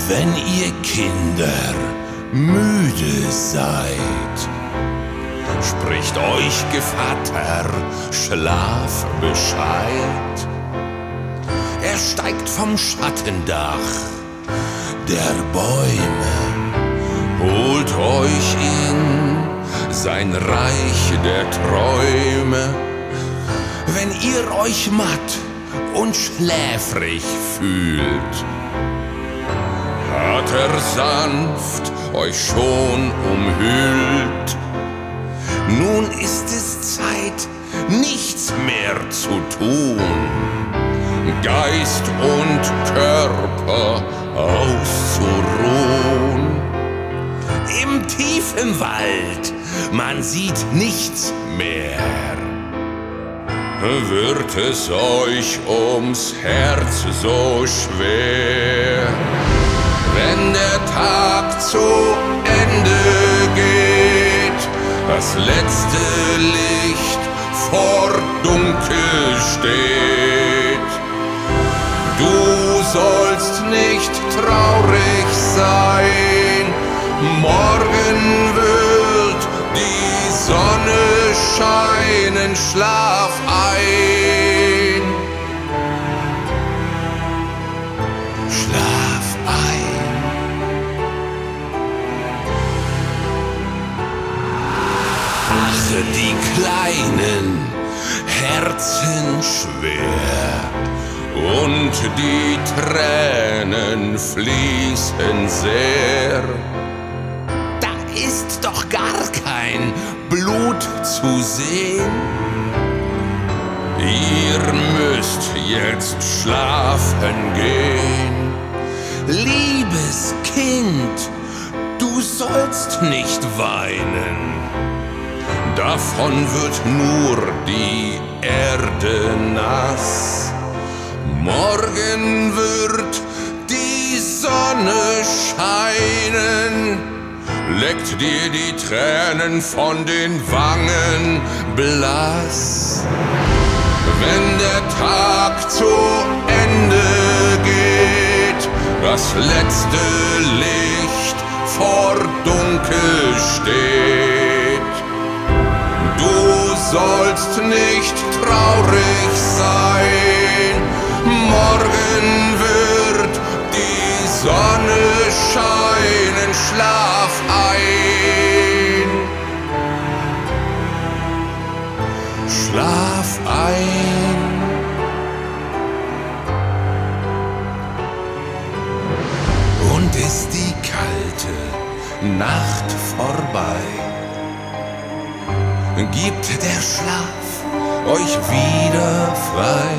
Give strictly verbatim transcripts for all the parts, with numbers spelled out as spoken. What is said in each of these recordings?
Wenn ihr Kinder müde seid, spricht euch Gevatter Schlaf Bescheid. Er steigt vom Schattendach der Bäume, holt euch in sein Reich der Träume. Wenn ihr euch matt und schläfrig fühlt, hat er sanft euch schon umhüllt. Nun ist es Zeit, nichts mehr zu tun, Geist und Körper auszuruhen. Im tiefen Wald, man sieht nichts mehr, wird es euch ums Herz so schwer. Wenn der Tag zu Ende geht, das letzte Licht vor Dunkel steht, du sollst nicht traurig sein, morgen wird die Sonne scheinen, schlaf ein. Schlaf ein. Ach, die kleinen Herzen schwer und die Tränen fließen sehr. Da ist doch gar kein Blut zu sehen. Ihr müsst jetzt schlafen gehen. Liebes Kind, du sollst nicht weinen. Davon wird nur die Erde nass. Morgen wird die Sonne scheinen, leckt dir die Tränen von den Wangen blass. Wenn der Tag zu Ende geht, das letzte Licht vor Dunkel steht, du sollst nicht traurig sein, morgen wird die Sonne scheinen, schlaf ein. Schlaf ein. Und ist die kalte Nacht vorbei, gibt der Schlaf euch wieder frei,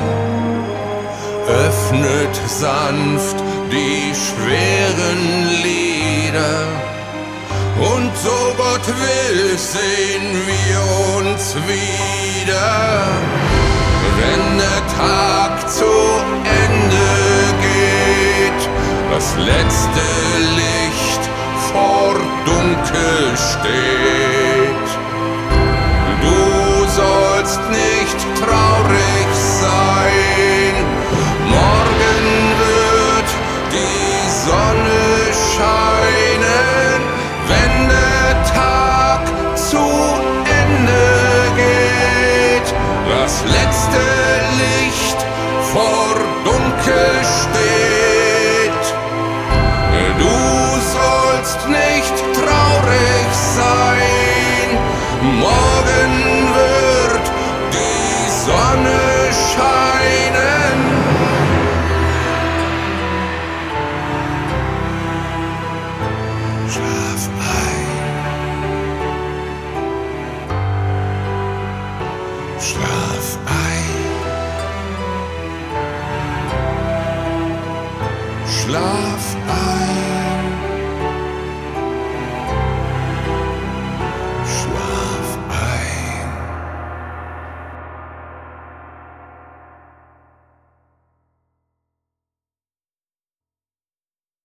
öffnet sanft die schweren Lider, und so Gott will, sehen wir uns wieder. Wenn der Tag zu Ende geht, das letzte Licht vor Dunkel steht, du sollst nicht traurig sein, morgen wird die Sonne scheinen. Wenn der Tag zu Ende geht, das letzte Licht vor Dunkel steht, du sollst nicht traurig sein, morgen wird die Sonne scheinen. Schlaf ein. Schlaf ein.